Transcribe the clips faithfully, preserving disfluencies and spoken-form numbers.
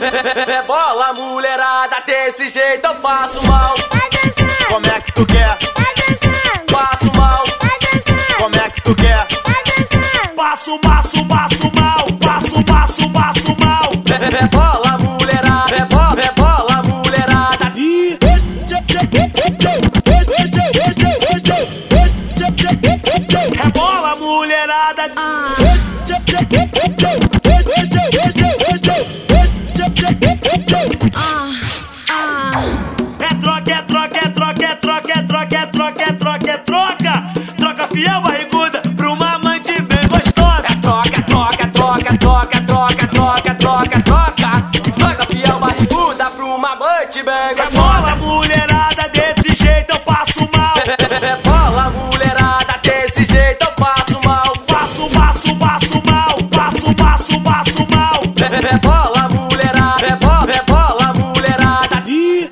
Bola, mulherada, desse jeito eu passo mal. Como é que tu quer? Passo mal. Como é que tu quer? Passo, passo, passo mal. Passo, passo, passo mal. Bola, mulherada, é bola, é bola, mulherada. E rebola, mulherada. É troca, é troca, é troca, é troca, é troca, é troca, é troca, é troca. Troca fiel barriguda pra uma amante bem gostosa. É troca, troca, troca, troca, troca, troca, troca, troca. Troca fiel barriguda pra uma amante bem gostosa. Rebola, mulherada, desse jeito eu passo mal. Bola, mulherada, desse jeito eu passo mal. Passo, passo, passo mal. Passo, passo, passo mal. Bola, mulherada, é bola, é bola, mulherada. E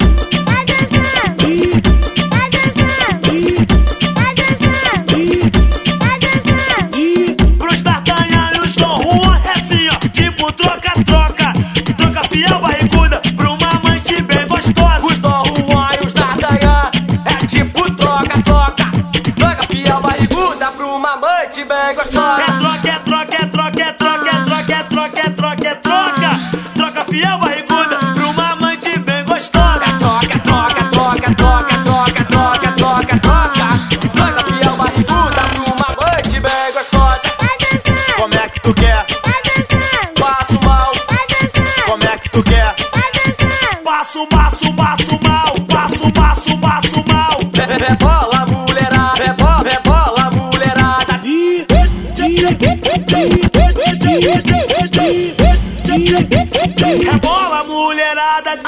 pros d'Artagnan com rua é assim, ó, tipo troca, troca. Troca fiel barriguda pra uma amante bem gostosa. Os Dom Juan e os D'Artagnan é tipo troca, troca. Troca fiel barriguda pra uma amante bem gostosa. É troca, é troca, é troca, é troca, é troca, é troca, é troca, é troca. Troca fiel barriguda pra uma amante bem gostosa. Troca, troca, troca, troca, troca, troca, troca, troca. Troca fiel barriguda pra uma amante bem gostosa. Como é que tu quer? Passo mal. Como é que tu quer? Passo, passo, passo mal. Passo, passo, passo mal. Bola, mulherada, é bola, é bola, mulherada. E rebola, mulherada.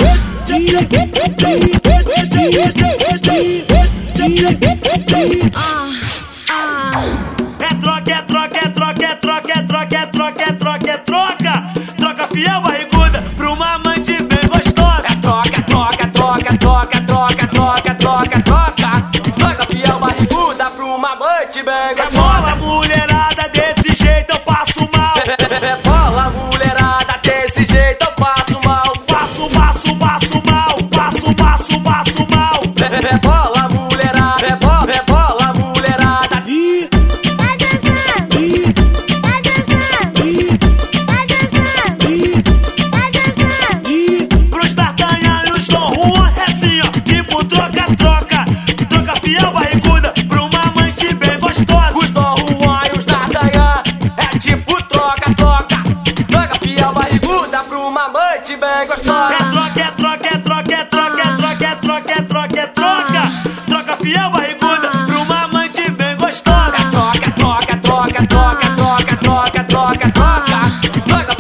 É troca, é troca, é troca, é troca, é troca, é troca, é troca, é troca. Troca fiel barriguda pra uma amante bem gostosa. É troca, troca, troca, troca, troca, troca, troca, troca. Troca fiel barriguda pra uma amante bem gostosa. Rebola, mulherada, desse jeito eu passo mal. Bola, mulherada, desse jeito eu passo mal. Passo, passo, passo mal. Passo, passo, passo mal. Bola, mulherada, é bola, é bola, mulherada. E pros d'Artagnan com rua é assim, ó, tipo troca, troca. Troca fiel barriguda pra uma amante bem gostosa. Os Dom Juan e os D'Artagnan é tipo troca, troca. Troca fiel barriguda pra uma amante bem gostosa. É troca, é troca, é troca, é troca, é troca, é troca, é troca, é troca. Troca fiel barriguda pra uma amante bem gostosa. Troca, troca, troca, troca, troca, troca, troca, troca. Troca